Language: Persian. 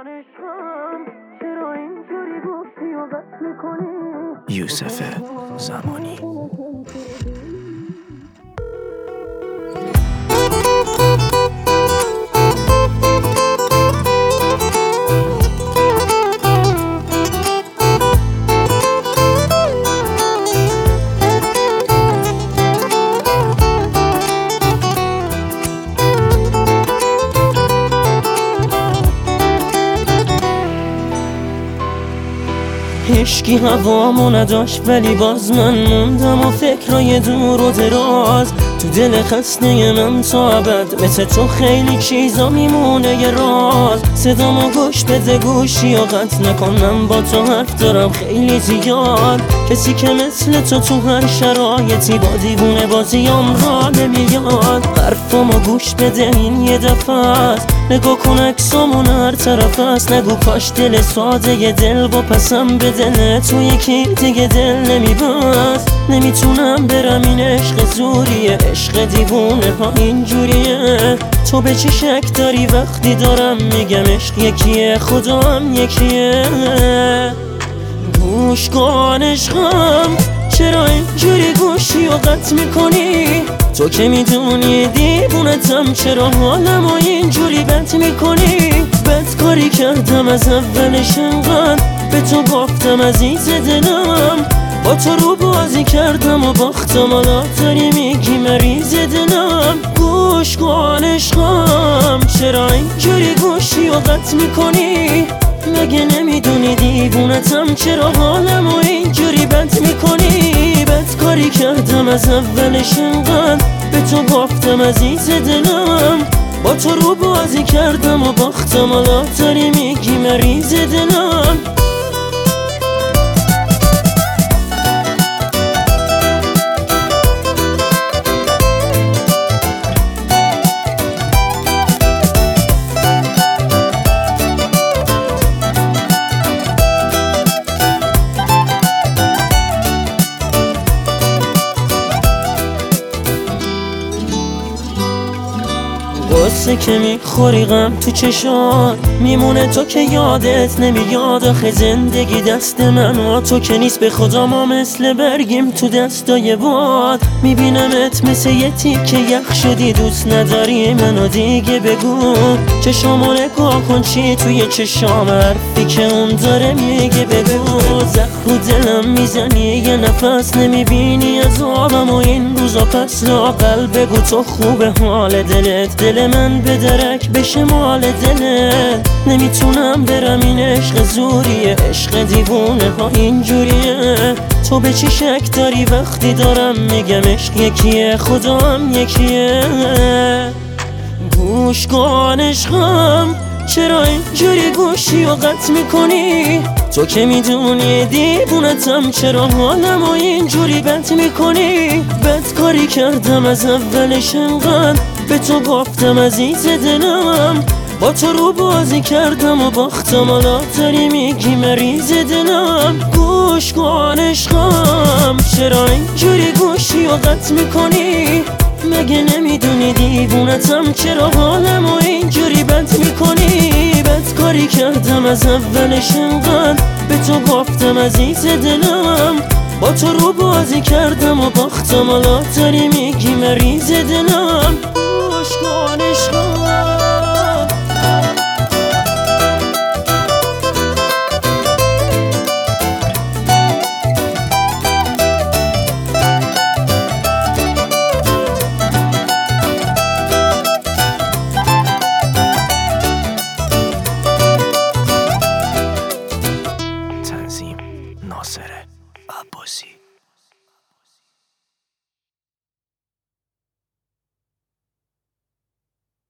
یوسف زمانی. عشقی هوامو نداشت ولی باز من موندم و فکرای دور و دراز تو دل خسته من تا ابد. مثل تو خیلی چیزا میمونه یه راز. صدامو گوش بده گوشی و قطع نکنم، با تو حرف دارم خیلی زیاد. کسی که مثل تو هر شرایطی با دیوونه بازیام را نمیاد. حرفامو گوش بده این یه دفعه است، نگاه کن عکسامون هر طرف است. نگو کاش دل ساده یه دل با پسم به دل تو یکی دیگه دل نمیبست. نمیتونم برم این عشق زوریه، عشق دیوونه ها اینجوریه. تو به چی شک داری وقتی دارم میگم عشق یکیه، خدا هم یکیه. گوش کن عشقم، چرا اینجوری گوشی و قطع میکنی؟ تو که میدونی دیوونتم، چرا حالمو اینجوری بد میکنی؟ بد کاری کردم از اولش انقدر به تو باختم عزیز دلم. با تو رو بازی کردم و باختم، حالا داری میگی مریض دلم. گوش کن عشقم، چرا اینجوری گوشی و قطع میکنی؟ مگه نمیدونی دیوونتم، چرا حالمو اینجوری بد میکنی؟ بد کاری کردم از اولش انقدر به تو باختم عزیز دلم. با تو رو بازی کردم و باختم، حالا داری میگی مریض دلم. قصه که میخوری غم تو چشات میمونه، تو که یادت نمیاد. آخه زندگی دست من و تو که نیست، به خدا ما مثل برگیم تو دستای باد. میبینمت مثل یه تیکه یخ شدی، دوست نداری منو دیگه بگو. چشامو نگاه کن چی توی چشام، حرفی که اون داره میگه بگو. زخم رو دلم میزنی یه نفس، نمیبینی عذابم و این روزا پس لااقل بگو تو خوبه حال دلت. دل من به درک بشه مال دلت. نمیتونم برم این عشق زوریه، عشق دیوونه ها اینجوریه. تو به چی شک داری وقتی دارم میگم عشق یکیه، خدا هم یکیه. گوش کن عشقم، چرا اینجوری گوشی و قطع میکنی؟ تو که میدونی دیوونتم، چرا حالمو اینجوری بد میکنی؟ بد کاری کردم از اولش انقدر به تو باختم عزیز دلم. با تو رو بازی کردم و باختم، حالا داری میگی مریض دلم. گوش کن عشقم، چرا اینجوری گوشی و قطع میکنی؟ مگه نمیدونی دیوونتم، چرا حالمو اینجوری بد میکنی؟ بد کاری کردم از اولش انقدر به تو باختم عزیز دلم. با تو رو بازی کردم و باختم، حالا داری میگی مریض دلم. گوش کن عشقم. تنظیم ناصر عباسی.